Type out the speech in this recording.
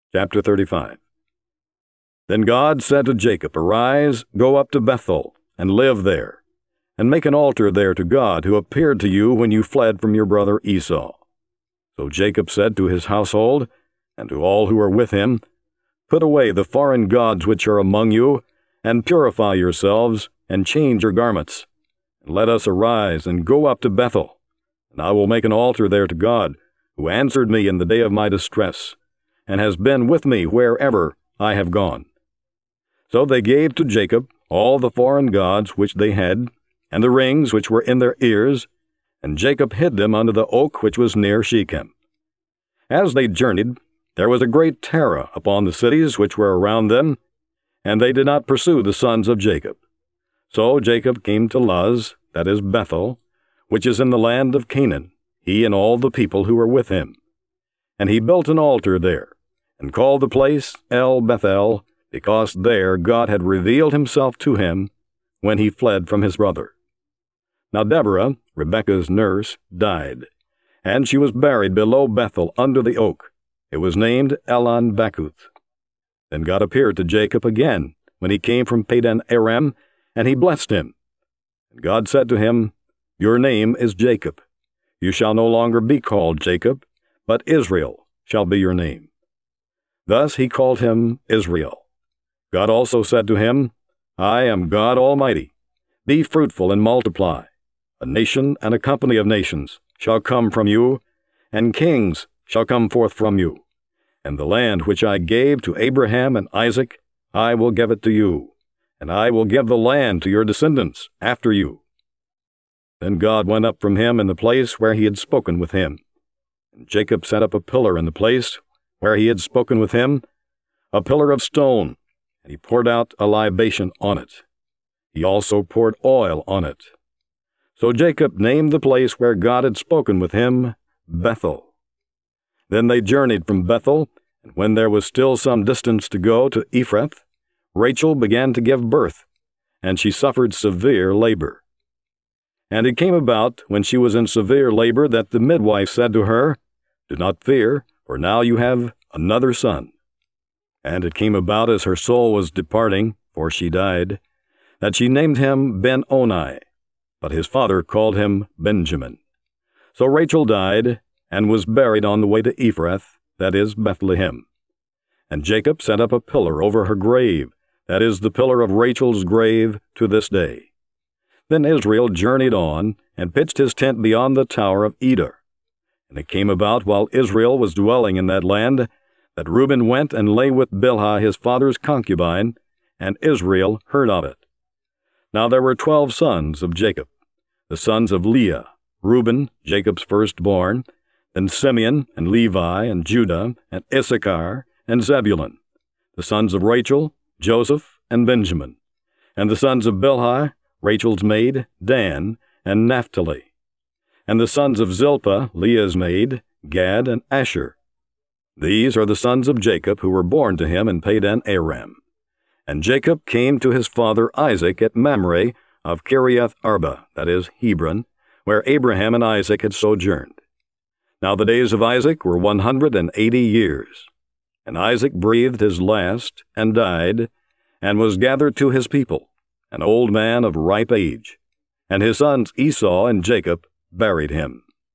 Chapter 35. Then God said to Jacob, Arise, go up to Bethel, and live there, and make an altar there to God, who appeared to you when you fled from your brother Esau. So Jacob said to his household, and to all who were with him, Put away the foreign gods which are among you, and purify yourselves, and change your garments. And let us arise, and go up to Bethel, and I will make an altar there to God, who answered me in the day of my distress, and has been with me wherever I have gone. So they gave to Jacob all the foreign gods which they had, and the rings which were in their ears, and Jacob hid them under the oak which was near Shechem. As they journeyed, there was a great terror upon the cities which were around them, and they did not pursue the sons of Jacob. So Jacob came to Luz, that is Bethel, which is in the land of Canaan, he and all the people who were with him. And he built an altar there, and called the place El Bethel, because there God had revealed himself to him when he fled from his brother. Now Deborah, Rebekah's nurse, died, and she was buried below Bethel under the oak. It was named Elon Bakuth. Then God appeared to Jacob again when he came from Padan Aram, and he blessed him. And God said to him, Your name is Jacob. You shall no longer be called Jacob, but Israel shall be your name. Thus he called him Israel. God also said to him, I am God Almighty. Be fruitful and multiply. A nation and a company of nations shall come from you, and kings shall come forth from you. And the land which I gave to Abraham and Isaac, I will give it to you, and I will give the land to your descendants after you. Then God went up from him in the place where he had spoken with him. And Jacob set up a pillar in the place where he had spoken with him, a pillar of stone, and he poured out a libation on it. He also poured oil on it. So Jacob named the place where God had spoken with him Bethel. Then they journeyed from Bethel, and when there was still some distance to go to Ephrath, Rachel began to give birth, and she suffered severe labor. And it came about, when she was in severe labor, that the midwife said to her, Do not fear, for now you have another son. And it came about, as her soul was departing, for she died, that she named him Ben-Oni, but his father called him Benjamin. So Rachel died, and was buried on the way to Ephrath, that is Bethlehem. And Jacob set up a pillar over her grave, that is the pillar of Rachel's grave to this day. Then Israel journeyed on, and pitched his tent beyond the tower of Eder. And it came about, while Israel was dwelling in that land, that Reuben went and lay with Bilhah his father's concubine, and Israel heard of it. Now there were 12 sons of Jacob, the sons of Leah, Reuben, Jacob's firstborn, then Simeon, and Levi, and Judah, and Issachar, and Zebulun, the sons of Rachel, Joseph, and Benjamin, and the sons of Bilhah, Rachel's maid, Dan, and Naphtali, and the sons of Zilpah, Leah's maid, Gad, and Asher. These are the sons of Jacob who were born to him in Padan Aram. And Jacob came to his father Isaac at Mamre of Kiriath Arba, that is Hebron, where Abraham and Isaac had sojourned. Now the days of Isaac were 180 years. And Isaac breathed his last, and died, and was gathered to his people, an old man of ripe age. And his sons Esau and Jacob buried him.